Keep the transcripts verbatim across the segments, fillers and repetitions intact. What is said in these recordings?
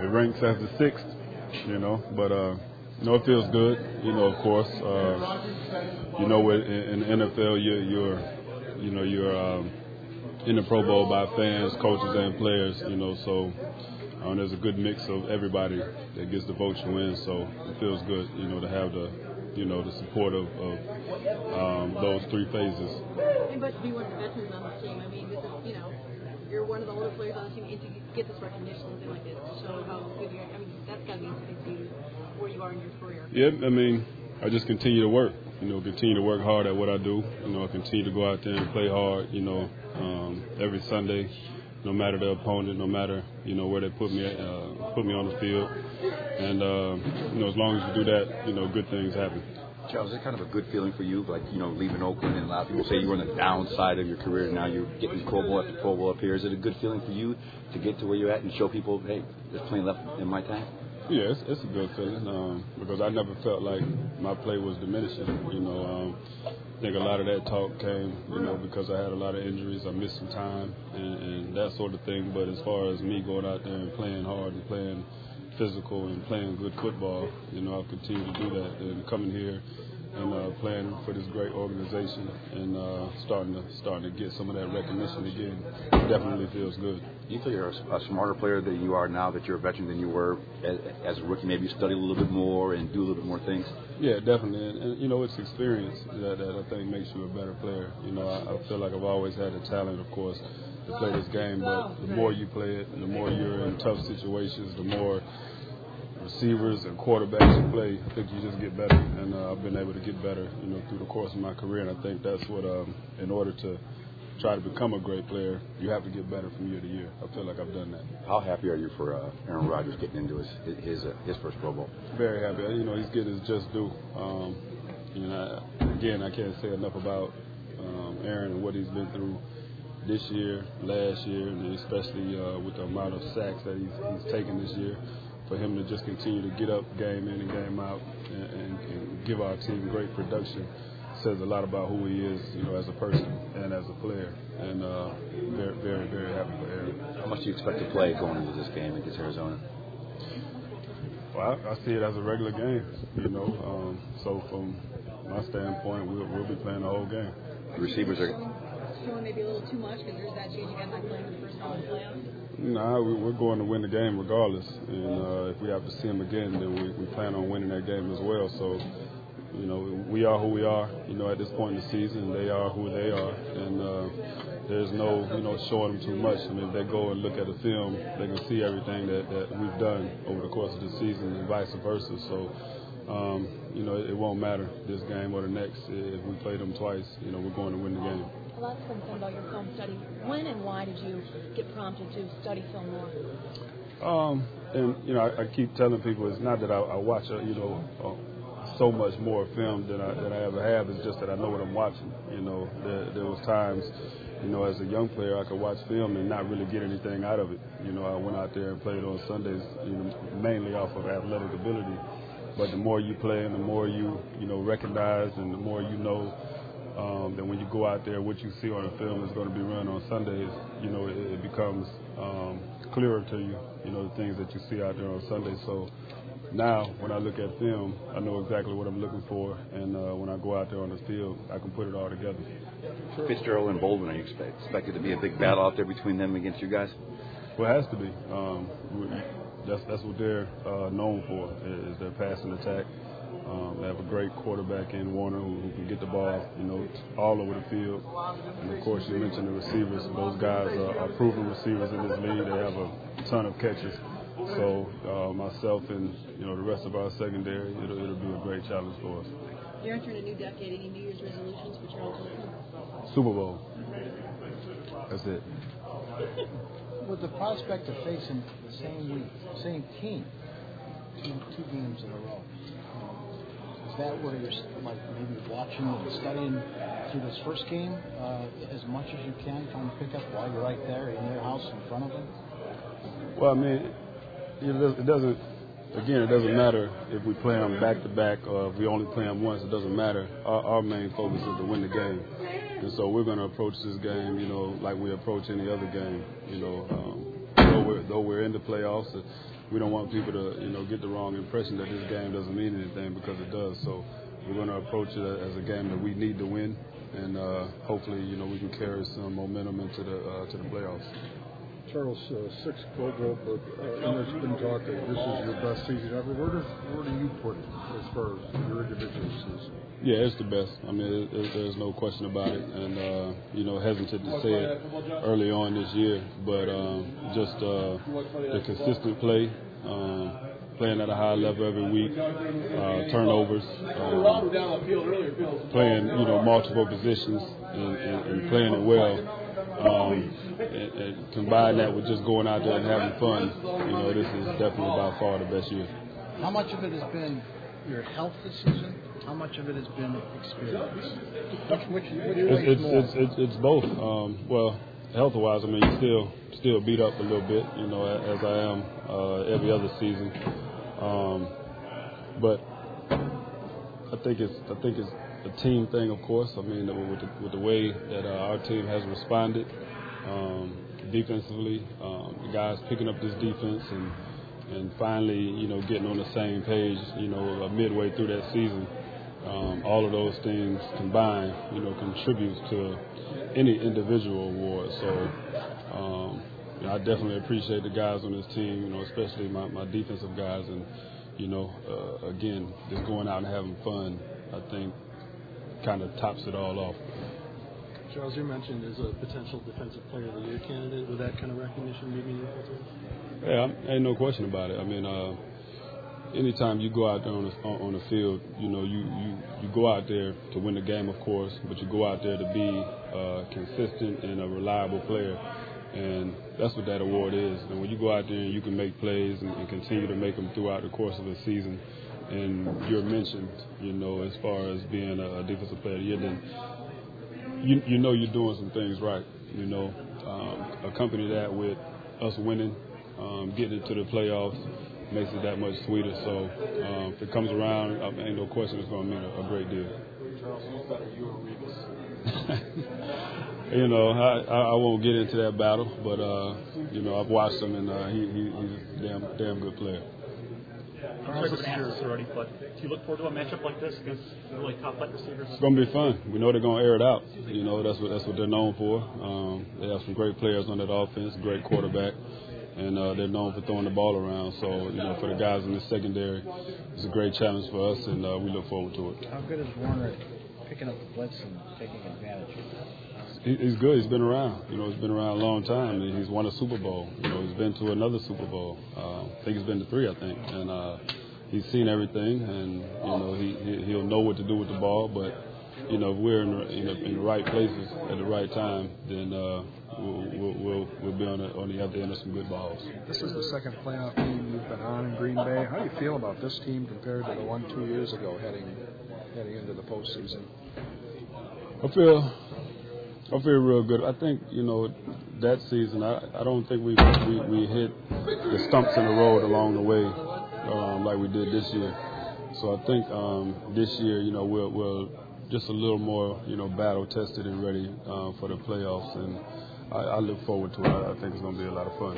ranks as the sixth, you know, but, uh, you know, it feels good, you know, of course. Uh, you know, in, in the N F L, you're, you're you know, you're um, in the Pro Bowl by fans, coaches, and players, you know, so um, there's a good mix of everybody that gets the votes to win, so it feels good, you know, to have the, you know, the support of, of um, those three phases. And but to be one of the veterans on the team, I mean, this is, you know, you're one of the older players on the team, and to get this recognition, something like this, to show how good you are, I mean, that's got to be interesting to you, where you are in your career. Yeah, I mean, I just continue to work, you know, continue to work hard at what I do. You know, I continue to go out there and play hard, you know, um, every Sunday, no matter the opponent, no matter, you know, where they put me at, uh, put me on the field. And, uh, you know, as long as you do that, you know, good things happen. Charles, is it kind of a good feeling for you, like, you know, leaving Oakland, and a lot of people say you were on the downside of your career, and now you're getting Pro Bowl after Pro Bowl up here. Is it a good feeling for you to get to where you're at and show people, hey, there's plenty left in my tank? Yeah, it's, it's a good feeling um, because I never felt like my play was diminishing. You know, um, I think a lot of that talk came, you know, because I had a lot of injuries. I missed some time and, and that sort of thing. But as far as me going out there and playing hard and playing physical and playing good football, you know, I've continued to do that. And coming here and uh, playing for this great organization and uh, starting to starting to get some of that recognition again definitely feels good. Do you feel you're a, a smarter player than you are now that you're a veteran than you were as, as a rookie? Maybe you study a little bit more and do a little bit more things? Yeah, definitely. And, and you know, it's experience that, that I think makes you a better player. You know, I, I feel like I've always had the talent, of course, to play this game, but the more you play it and the more you're in tough situations, the more receivers and quarterbacks you play, I think you just get better. And uh, I've been able to get better, you know, through the course of my career. And I think that's what, um, in order to try to become a great player, you have to get better from year to year. I feel like I've done that. How happy are you for uh, Aaron Rodgers getting into his his, uh, his first Pro Bowl? Very happy. You know, he's getting his just due. Um, you know, again, I can't say enough about um, Aaron and what he's been through this year, last year, and especially uh, with the amount of sacks that he's, he's taken this year. For him to just continue to get up game in and game out and, and, and give our team great production says a lot about who he is, you know, as a person and as a player. And uh, very, very, very happy for Aaron. How much do you expect to play going into this game against Arizona? Well, I, I see it as a regular game, you know. Um, so from my standpoint, we'll, we'll be playing the whole game. The receivers are showing maybe a little too much because there's that change again, like playing in the first round of the playoffs? Nah, we, we're going to win the game regardless. And uh, if we have to see them again, then we, we plan on winning that game as well. So, you know, we are who we are, you know, at this point in the season. They are who they are. And uh, there's no, you know, showing them too much. I mean, if they go and look at the film, they can see everything that, that we've done over the course of the season and vice versa. So, um, you know, it, it won't matter this game or the next. If we play them twice, you know, we're going to win the game. A lot's been said about your film study. When and why did you get prompted to study film more? Um, and, you know, I, I keep telling people it's not that I, I watch, a, you know, uh, so much more film than I, than I ever have. It's just that I know what I'm watching. You know, there, there was times, you know, as a young player, I could watch film and not really get anything out of it. You know, I went out there and played on Sundays, you know, mainly off of athletic ability. But the more you play and the more you, you know, recognize and the more you know, Um, that when you go out there, what you see on the film is going to be run on Sundays, you know, it, it becomes um, clearer to you, you know, the things that you see out there on Sundays. So now when I look at film, I know exactly what I'm looking for, and uh, when I go out there on the field, I can put it all together. Fitzgerald and Baldwin, are you expect, expected to be a big battle out there between them against you guys? Well, it has to be. Um, that's, that's what they're uh, known for, is their passing attack. Um, they have a great quarterback in Warner who, who can get the ball, you know, all over the field. And, of course, you mentioned the receivers. Those guys are, are proven receivers in this league. They have a ton of catches. So uh, myself and, you know, the rest of our secondary, it'll, it'll be a great challenge for us. You're entering a new decade. Any New Year's resolutions for Charles Woodson? Super Bowl. That's it. With the prospect of facing the same week, same team, two, two games in a row, is that where you're like maybe watching and studying through this first game uh, as much as you can, trying to pick up while you're right there in your house in front of them? Well, I mean, it doesn't, again, it doesn't matter if we play them back to back or if we only play them once. It doesn't matter. Our, our main focus is to win the game. And so we're going to approach this game, you know, like we approach any other game. You know, um, though we're, though we're in the playoffs, uh, we don't want people to, you know, get the wrong impression that this game doesn't mean anything, because it does. So we're going to approach it as a game that we need to win, and uh, hopefully, you know, we can carry some momentum into the uh, to the playoffs. Charles, uh, six Pro Bowl, but uh, and there's been talk that this is your best season ever. Where does where do you put it as far as your individual season? Yeah, it's the best. I mean, it, it, there's no question about it. And, uh, you know, hesitant to say it early on this year, but um, just uh, the consistent play, um, playing at a high level every week, uh, turnovers, um, playing, you know, multiple positions and, and, and playing it well. Um, and, and combine that with just going out there and having fun, you know, this is definitely by far the best year. How much of it has been your health this season? How much of it has been experience? Which, which, which it's, it's, it's, it's, it's both. Um, well, health-wise, I mean, you still still beat up a little bit, you know, as I am uh, every other season. Um, but I think it's I think it's a team thing, of course. I mean, with the, with the way that uh, our team has responded um, defensively, um, the guys picking up this defense and and finally, you know, getting on the same page, you know, uh, midway through that season. Um, all of those things combined, you know, contributes to any individual award. So um, you know, I definitely appreciate the guys on this team, you know, especially my, my defensive guys. And, you know, uh, again, just going out and having fun, I think, kind of tops it all off. Charles, you mentioned as a potential Defensive Player of the Year candidate. With that kind of recognition, maybe you Yeah, ain't no question about it. I mean, uh, anytime you go out there on the, on the field, you know, you, you, you go out there to win the game, of course, but you go out there to be uh, consistent and a reliable player. And that's what that award is. And when you go out there and you can make plays and, and continue to make them throughout the course of the season, and you're mentioned, you know, as far as being a defensive player of the year, then you, you know you're doing some things right. You know, um, accompany that with us winning, um, getting into the playoffs, makes it that much sweeter. So um, if it comes around, I mean, ain't no question it's going to mean a, a great deal. Charles, who's better, you or Revis? You know, I, I, I won't get into that battle, but uh, you know, I've watched him, and uh, he, he he's a damn damn good player. I'm sure this already, but do you look forward to a matchup like this against really top flight receivers? It's going to be fun. We know they're going to air it out. You know, that's what that's what they're known for. Um, they have some great players on that offense, great quarterback, and uh, they're known for throwing the ball around. So, you know, for the guys in the secondary, it's a great challenge for us, and uh, we look forward to it. How good is Warner at picking up the blitz and taking advantage of that? He's good. He's been around. You know, he's been around a long time. He's won a Super Bowl. You know, he's been to another Super Bowl. Uh, I think he's been to three, I think. And uh, he's seen everything, and, you know, he, he'll know what to do with the ball. But, you know, if we're in the, in the, in the right places at the right time, then uh, we'll, we'll, we'll, we'll be on the, on the other end of some good balls. This is the second playoff team you've been on in Green Bay. How do you feel about this team compared to the one two years ago heading heading into the postseason? I feel... I feel real good. I think, you know, that season, I, I don't think we, we we hit the stumps in the road along the way um, like we did this year. So I think um, this year, you know, we're, we're just a little more, you know, battle tested and ready uh, for the playoffs. And I, I look forward to it. I think it's going to be a lot of fun.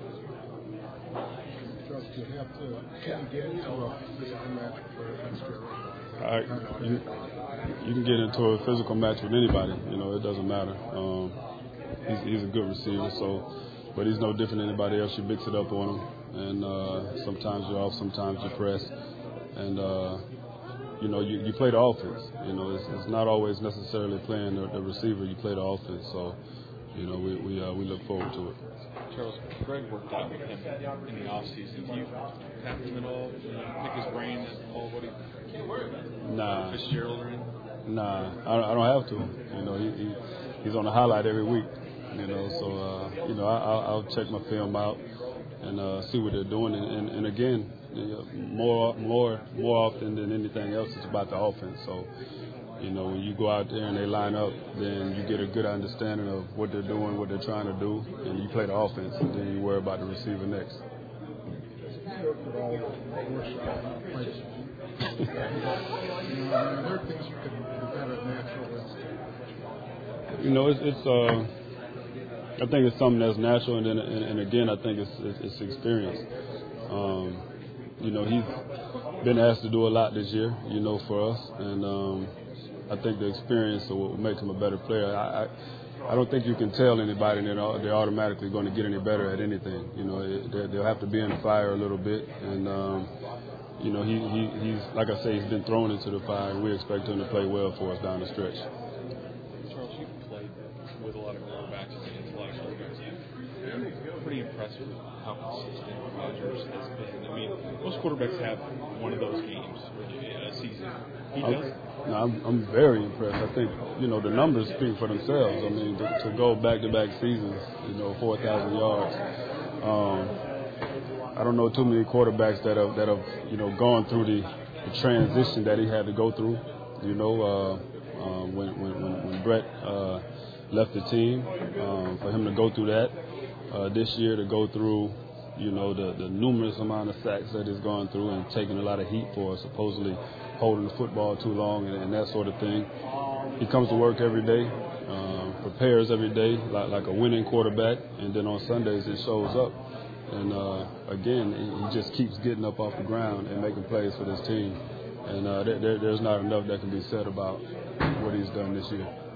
Charles, do you have to, can you get into a physical match against your I, you, you can get into a physical match with anybody. You know, it doesn't matter. Um, he's, he's a good receiver, so, but he's no different than anybody else. You mix it up on him, and uh, sometimes you're off, sometimes you press, and uh, you know, you, you play the offense. You know, it's, it's not always necessarily playing the, the receiver. You play the offense, so you know, we we uh, we look forward to it. Charles, Greg worked out with him in the off season. Do you tap him at all? Do you pick his brain at all? What do you? Nah. Fitzgerald or anything? Nah, I, I don't have to. You know, he, he he's on the highlight every week. You know, so uh, you know, I, I'll, I'll check my film out and uh, see what they're doing. And, and, and again, you know, more more more often than anything else, it's about the offense. So, you know, when you go out there and they line up, then you get a good understanding of what they're doing, what they're trying to do, and you play the offense, and then you worry about the receiver next. You know, are there things you can do better at natural instinct? You know, it's, it's uh, I think it's something that's natural, and then and, and again, I think it's it's, it's experience. Um, you know, he's been asked to do a lot this year, you know, for us, and um, I think the experience will make him a better player. I, I I don't think you can tell anybody that they're automatically going to get any better at anything. You know, it, they'll have to be in the fire a little bit, and um, you know, he, he he's like I say, he's been thrown into the fire, and we expect him to play well for us down the stretch. Charles, you've played with a lot of quarterbacks and against a lot of quarterbacks. I'm pretty impressed with how consistent Rodgers has been. I mean, most quarterbacks have one of those games a season. He does. I'm, no, I'm, I'm very impressed. I think, you know, the numbers speak for themselves. I mean, to, to go back-to-back seasons, you know, four thousand yards. Um, I don't know too many quarterbacks that have, that have you know, gone through the, the transition that he had to go through. You know, uh, uh, when, when, when, when Brett uh, left the team, um, for him to go through that. Uh, this year to go through, you know, the, the numerous amount of sacks that he's gone through and taking a lot of heat for supposedly holding the football too long and, and that sort of thing. He comes to work every day, uh, prepares every day like, like a winning quarterback, and then on Sundays it shows up. And, uh, again, he just keeps getting up off the ground and making plays for this team. And uh, there, there's not enough that can be said about what he's done this year.